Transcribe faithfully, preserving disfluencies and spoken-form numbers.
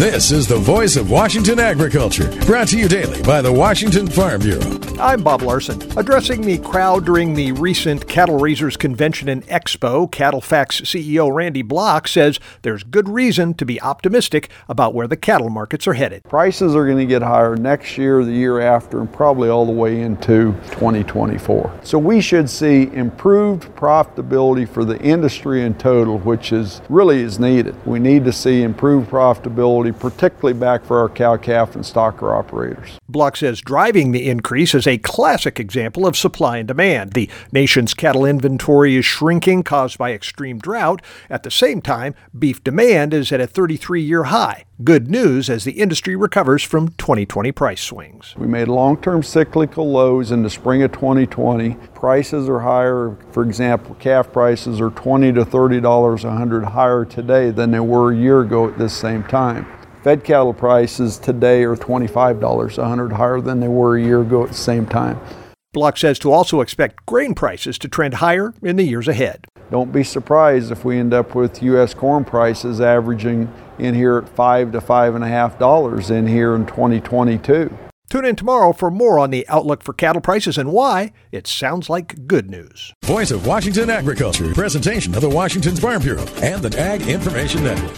This is the voice of Washington agriculture, brought to you daily by the Washington Farm Bureau. I'm Bob Larson. Addressing the crowd during the recent Cattle Raisers Convention and Expo, CattleFax C E O Randy Block says there's good reason to be optimistic about where the cattle markets are headed. Prices are going to get higher next year, the year after, and probably all the way into twenty twenty-four. So we should see improved profitability for the industry in total, which is really is needed. We need to see improved profitability, particularly back for our cow-calf and stocker operators. Block says driving the increase is a classic example of supply and demand. The nation's cattle inventory is shrinking, caused by extreme drought. At the same time, beef demand is at a thirty-three-year high. Good news as the industry recovers from twenty twenty price swings. We made long-term cyclical lows in the spring of twenty twenty. Prices are higher. For example, calf prices are twenty to thirty dollars a hundred higher today than they were a year ago at this same time. Fed cattle prices today are twenty-five dollars a hundred higher than they were a year ago at the same time. Block says to also expect grain prices to trend higher in the years ahead. Don't be surprised if we end up with U S corn prices averaging in here at five to five and a half dollars in here in twenty twenty-two. Tune in tomorrow for more on the outlook for cattle prices and why it sounds like good news. Voice of Washington agriculture, presentation of the Washington Farm Bureau and the Ag Information Network.